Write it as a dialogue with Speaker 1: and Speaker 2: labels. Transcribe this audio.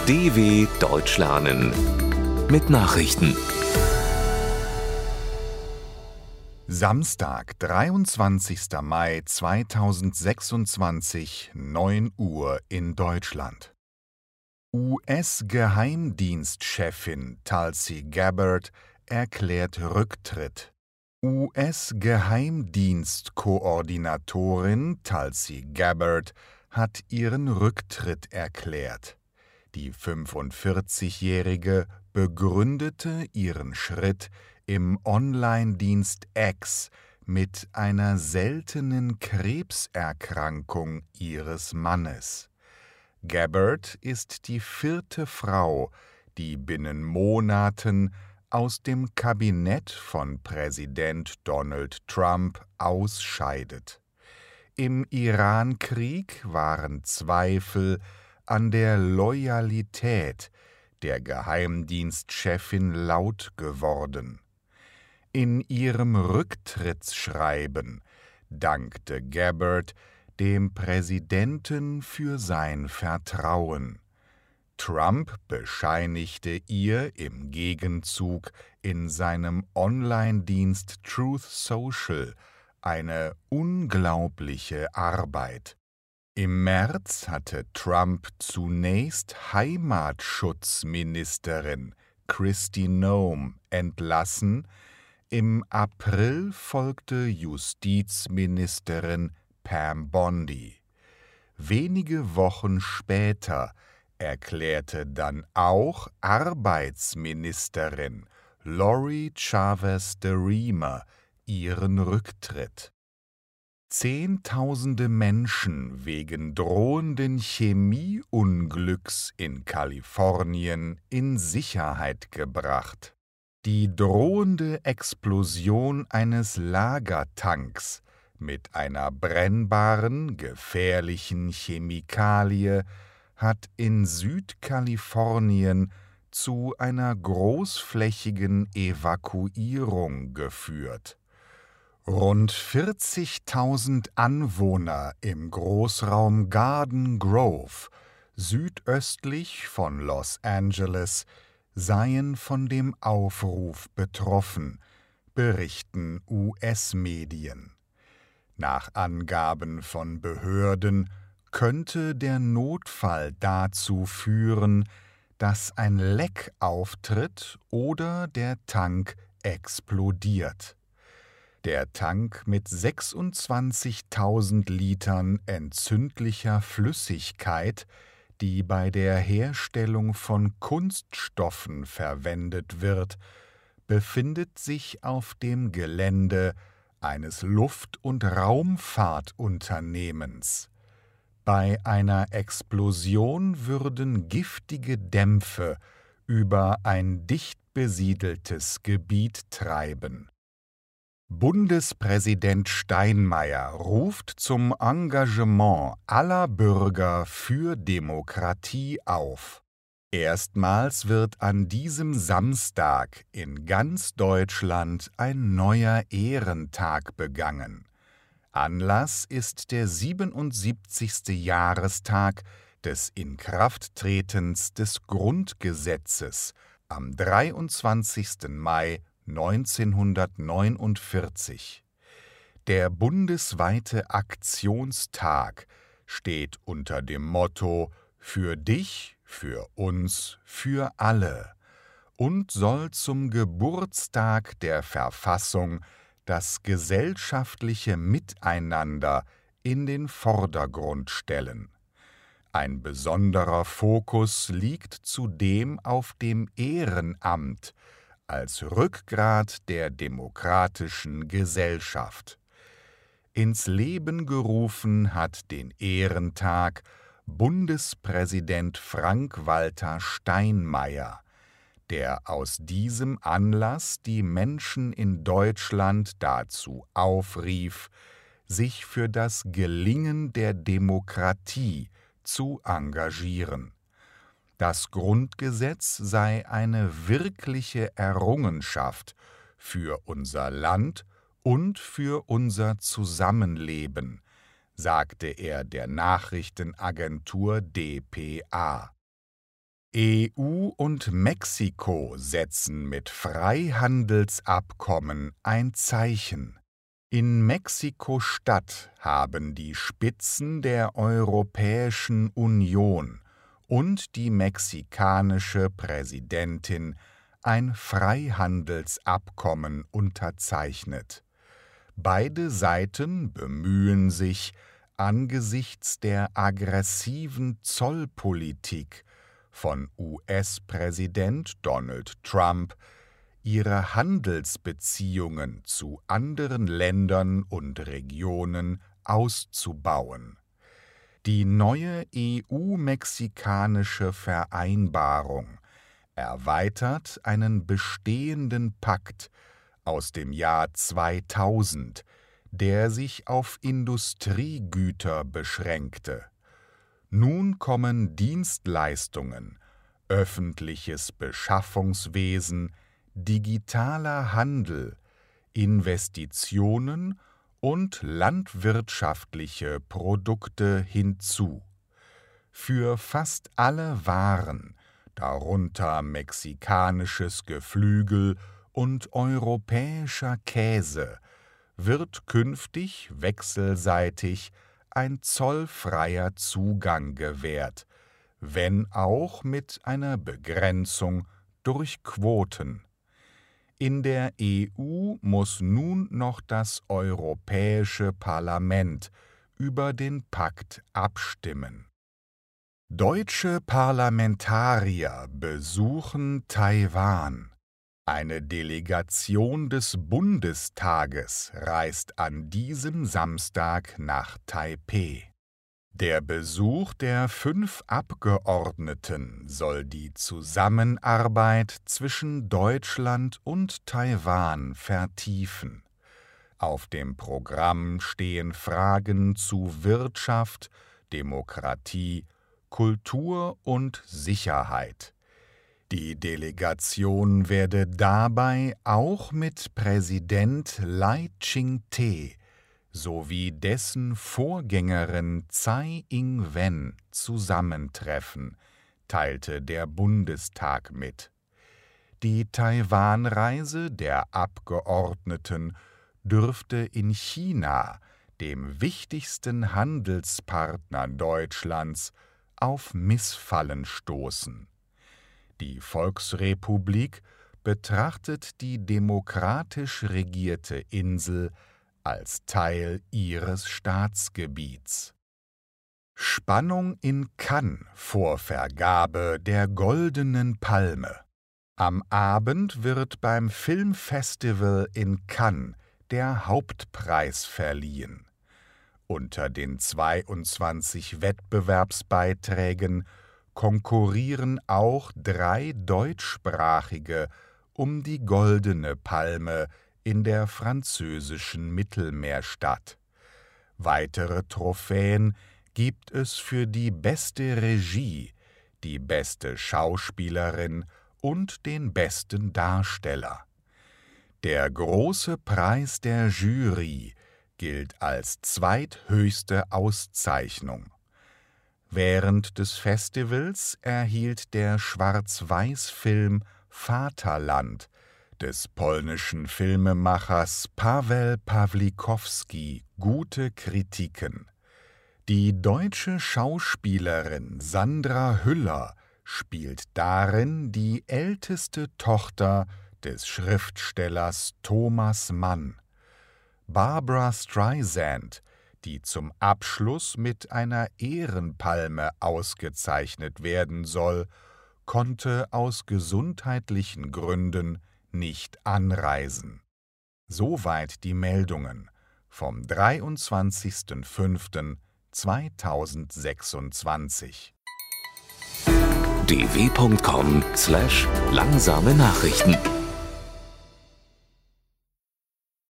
Speaker 1: DW Deutsch lernen mit Nachrichten.
Speaker 2: Samstag, 23. Mai 2026, 9 Uhr in Deutschland. US-Geheimdienstchefin Tulsi Gabbard erklärt Rücktritt. US-Geheimdienstkoordinatorin Tulsi Gabbard hat ihren Rücktritt erklärt. Die 45-Jährige begründete ihren Schritt im Online-Dienst X mit einer seltenen Krebserkrankung ihres Mannes. Gabbard ist die 4. Frau, die binnen Monaten aus dem Kabinett von Präsident Donald Trump ausscheidet. Im Irankrieg waren Zweifel an der Loyalität der Geheimdienstchefin laut geworden. In ihrem Rücktrittsschreiben dankte Gabbard dem Präsidenten für sein Vertrauen. Trump bescheinigte ihr im Gegenzug in seinem Online-Dienst Truth Social eine unglaubliche Arbeit. Im März hatte Trump zunächst Heimatschutzministerin Kristi Noem entlassen, im April folgte Justizministerin Pam Bondi. Wenige Wochen später erklärte dann auch Arbeitsministerin Lori Chavez de Rima ihren Rücktritt. Zehntausende Menschen wegen drohenden Chemieunglücks in Kalifornien in Sicherheit gebracht. Die drohende Explosion eines Lagertanks mit einer brennbaren, gefährlichen Chemikalie hat in Südkalifornien zu einer großflächigen Evakuierung geführt. Rund 40.000 Anwohner im Großraum Garden Grove, südöstlich von Los Angeles, seien von dem Aufruf betroffen, berichten US-Medien. Nach Angaben von Behörden könnte der Notfall dazu führen, dass ein Leck auftritt oder der Tank explodiert. Der Tank mit 26.000 Litern entzündlicher Flüssigkeit, die bei der Herstellung von Kunststoffen verwendet wird, befindet sich auf dem Gelände eines Luft- und Raumfahrtunternehmens. Bei einer Explosion würden giftige Dämpfe über ein dicht besiedeltes Gebiet treiben. Bundespräsident Steinmeier ruft zum Engagement aller Bürger für Demokratie auf. Erstmals wird an diesem Samstag in ganz Deutschland ein neuer Ehrentag begangen. Anlass ist der 77. Jahrestag des Inkrafttretens des Grundgesetzes am 23. Mai 1949. Der bundesweite Aktionstag steht unter dem Motto »Für dich, für uns, für alle« und soll zum Geburtstag der Verfassung das gesellschaftliche Miteinander in den Vordergrund stellen. Ein besonderer Fokus liegt zudem auf dem Ehrenamt als Rückgrat der demokratischen Gesellschaft. Ins Leben gerufen hat den Ehrentag Bundespräsident Frank-Walter Steinmeier, der aus diesem Anlass die Menschen in Deutschland dazu aufrief, sich für das Gelingen der Demokratie zu engagieren. Das Grundgesetz sei eine wirkliche Errungenschaft für unser Land und für unser Zusammenleben, sagte er der Nachrichtenagentur dpa. EU und Mexiko setzen mit Freihandelsabkommen ein Zeichen. In Mexiko-Stadt haben die Spitzen der Europäischen Union und die mexikanische Präsidentin ein Freihandelsabkommen unterzeichnet. Beide Seiten bemühen sich, angesichts der aggressiven Zollpolitik von US-Präsident Donald Trump ihre Handelsbeziehungen zu anderen Ländern und Regionen auszubauen. Die neue EU-mexikanische Vereinbarung erweitert einen bestehenden Pakt aus dem Jahr 2000, der sich auf Industriegüter beschränkte. Nun kommen Dienstleistungen, öffentliches Beschaffungswesen, digitaler Handel, Investitionen und landwirtschaftliche Produkte hinzu. Für fast alle Waren, darunter mexikanisches Geflügel und europäischer Käse, wird künftig wechselseitig ein zollfreier Zugang gewährt, wenn auch mit einer Begrenzung durch Quoten. In der EU muss nun noch das Europäische Parlament über den Pakt abstimmen. Deutsche Parlamentarier besuchen Taiwan. Eine Delegation des Bundestages reist an diesem Samstag nach Taipeh. Der Besuch der 5 Abgeordneten soll die Zusammenarbeit zwischen Deutschland und Taiwan vertiefen. Auf dem Programm stehen Fragen zu Wirtschaft, Demokratie, Kultur und Sicherheit. Die Delegation werde dabei auch mit Präsident Lai Ching-te sowie dessen Vorgängerin Tsai Ing-wen zusammentreffen, teilte der Bundestag mit. Die Taiwan-Reise der Abgeordneten dürfte in China, dem wichtigsten Handelspartner Deutschlands, auf Missfallen stoßen. Die Volksrepublik betrachtet die demokratisch regierte Insel als Teil ihres Staatsgebiets. Spannung in Cannes vor Vergabe der Goldenen Palme. Am Abend wird beim Filmfestival in Cannes der Hauptpreis verliehen. Unter den 22 Wettbewerbsbeiträgen konkurrieren auch 3 deutschsprachige um die Goldene Palme in der französischen Mittelmeerstadt. Weitere Trophäen gibt es für die beste Regie, die beste Schauspielerin und den besten Darsteller. Der große Preis der Jury gilt als zweithöchste Auszeichnung. Während des Festivals erhielt der Schwarz-Weiß-Film Vaterland des polnischen Filmemachers Paweł Pawlikowski gute Kritiken. Die deutsche Schauspielerin Sandra Hüller spielt darin die älteste Tochter des Schriftstellers Thomas Mann. Barbra Streisand, die zum Abschluss mit einer Ehrenpalme ausgezeichnet werden soll, konnte aus gesundheitlichen Gründen nicht anreisen. Soweit die Meldungen vom 23.05.2026.
Speaker 1: dw.com/langsame Nachrichten